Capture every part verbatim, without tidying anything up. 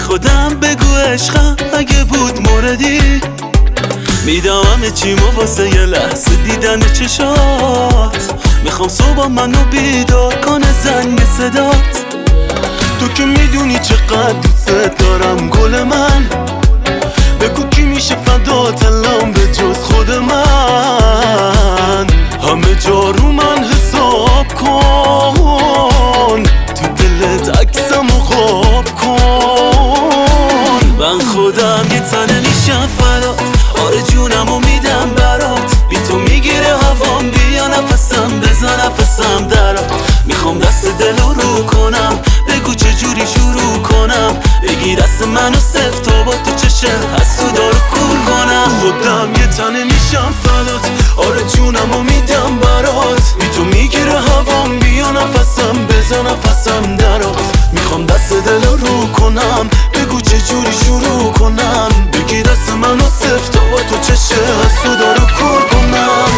خودم بگو عشقم اگه بود موردی، میدم همه چیمو واسه یه لحظه دیدن چشات. میخوام صبح منو بیدار کنه زنگ صدات. تو که میدونی چقدر دوست دارم گل من، بگو کی میشه فدات الان به جز خود من. همه جا رو من حساب کن، تو دلت عکسمو خواب کن. من خودم یه تنه میشم فدات، آره جونمو میدم برات. بی تو میگیره هوام، بیا نفسم بزن نفسم درات. میخوام دست دلو رو کنم، بگو چجوری شروع کنم. بگی دست منو سفت تا با تو چشه حسودا رو کور کنم. خودم یه تنه میشم فدات، آره جونمو میدم برات. بی تو میگیره هوام، بیا نفسم بزن نفسم درات. میخوام دست دلو رو کنم، بگو چجوری شروع کنم. بگی دست منو سفت تا با تو چشه حسودا رو کور کنم.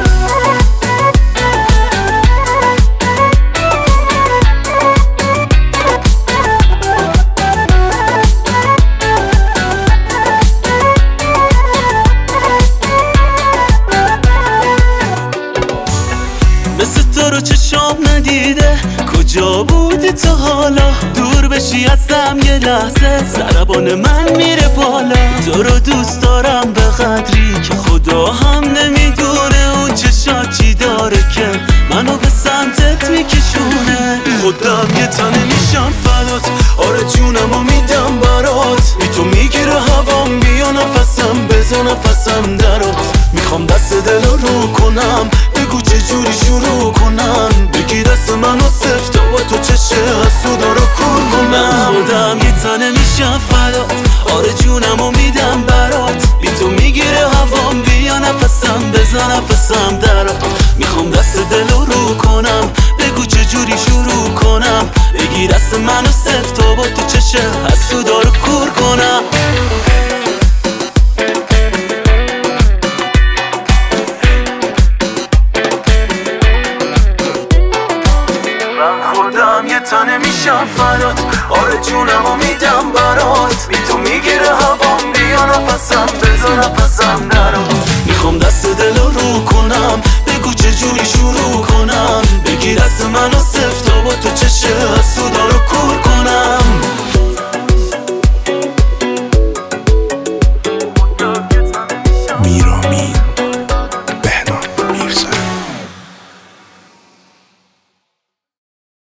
مثل تو رو چشام ندیده، کجا بودی تو حالا؟ دور بشی ازم یه لحظه، ضربان من میره بالا. تو رو دوست دارم به قدری که خدا هم نمیدونه اون چشا چی داره که منو به سمتت میکشونه. خودم یه تنه میشم فدات، آره جونمو میدم برات. بی تو میگیره هوام، بیا نفسم بزن نفسم درات. میخوام دست دلو رو کنم، بگو چجوری شروع کنم. بگی دست منو سفت و تو چشه حسودا رو کور کنم. خودم یه تنه میشم فدات، آره جونمو میدم برات. بی تو میگیره هوام، بیا نفسم بزن نفسم درات. میخوام دست دلو رو کنم، بگو چجوری شروع کنم. بگی دست منو سفت و تو چشه حسودا